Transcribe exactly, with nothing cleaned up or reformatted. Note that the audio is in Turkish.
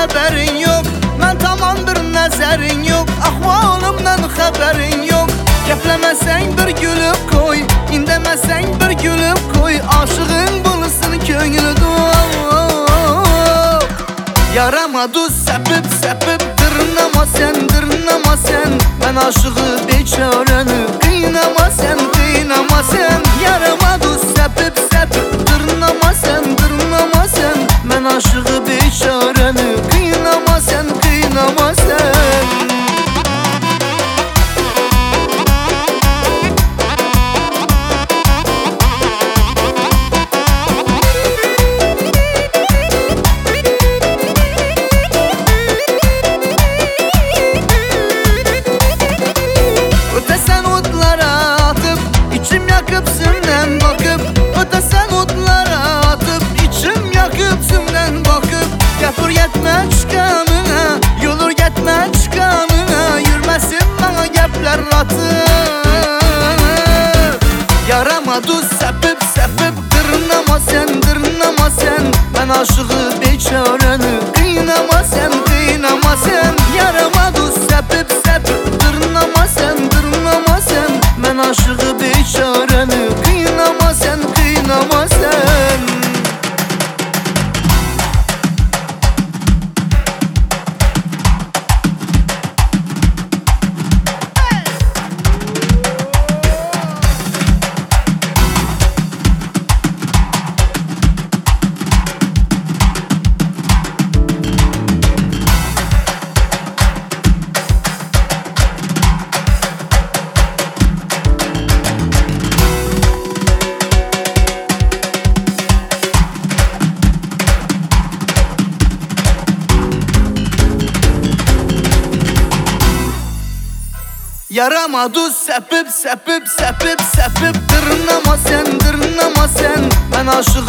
haberin yok. Ben tamamdır nəzərin yok. Ahvalımdan xəbərin yok. Gəpləməsən bir gülüb koy, indəməsən bir gülüb koy. Aşığın bulsun könlü doğ. Yarama duz səpib səpib dırnama sen, dırnama sen. Ben aşığı beçarəni qıynama sen, qıynama sen. Yarama duz səpib səpib dırnama sen, dırnama sen. Ben aşığı beçarəni qıynama sen, qıynama sen. Ötesen otlara atıp içim yakıp sümden bakıp. Ötesen otlara atıp içim yakıp sümden bakıp. Yapır yetme çıkamına, yolur gitme çıkamına. Yürmesin bana gepler atıp. Yarama duz sepip sepip dırnama sen, dırnama sen. Ben aşığı beçarəni qıynama sen, qıynama sen. Yarama duz sepip sepip dırnama sen, dırnama sen. Ben aşığı beçarəni qıynama sen, qıynama sen. Yarama duz sepip sepip sepip sepip dırnama sen, dırnama sen. Ben aşığı